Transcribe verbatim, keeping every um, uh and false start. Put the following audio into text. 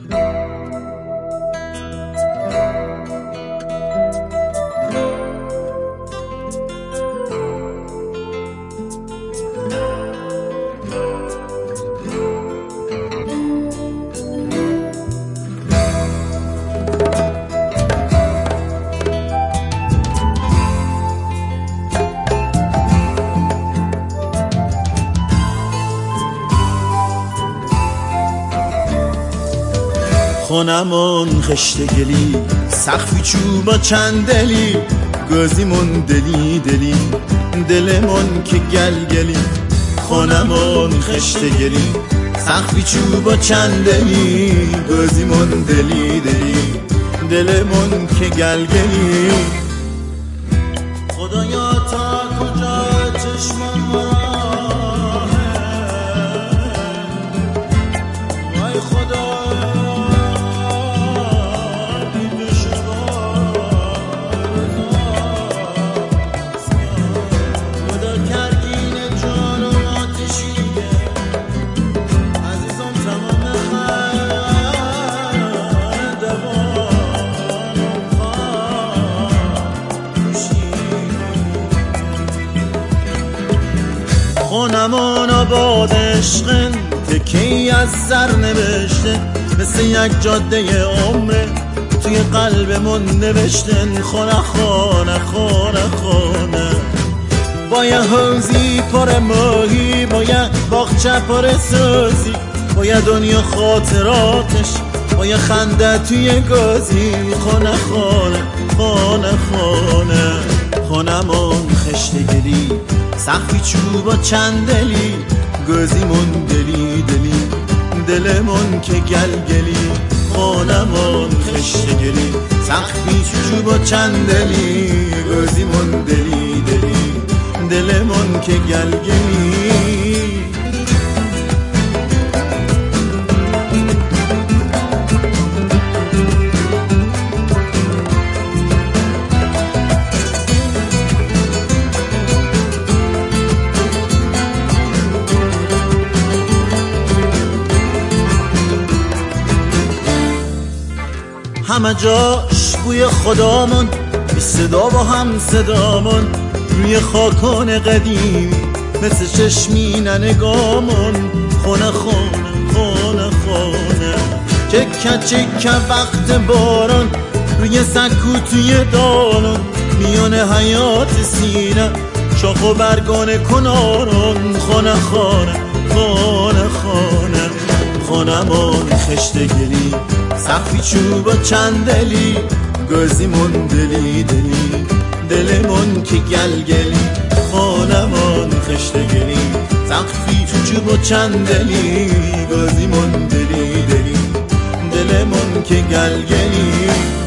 خونمون خشت گلی سقفی چوبا چندلی گازیمون دلی دلی دلمون که گلگلی خونمون خشت گلی سقفی چوبا چندلی گازیمون دلی دلی دلمون که گلگلی خدایا تا کجا چشمم وای خدا خونمون آباد عشقن تکی از سر نوشته مثل یک جاده عمره توی قلبمون نوشتن خونه خونه خونه خونه با یه حوزی پر ماهی با یه باغچه پر سازی با یه دنیا خاطراتش با یه خنده توی گازی خونه خونه خونه خونه خونمون خشتگلی سقفی چوبا چندلی گازیمون دلی دلی دلمون که گلگلی خونمون خشتگلی سقفی چوبا چندلی گازیمون دلی دلی دلمون که گلگلی همه جاش بوی خدامون بی صدا با هم صدامون روی خاکان قدیمی مثل چشمین نگامون خونه خونه خونه خونه چکه چکه وقت باران روی سکو توی دالون میونه حیات سینه شاخ و برگان کنارون خونه خونه خونه خونه خونمون خشتگلی سقفی چوبا چندلی گازیمون دلی دلی دلمون که گلگلی خونمون خشتگلی سقفی چوبا چندلی گازیمون دلی دلی دلمون که گلگلی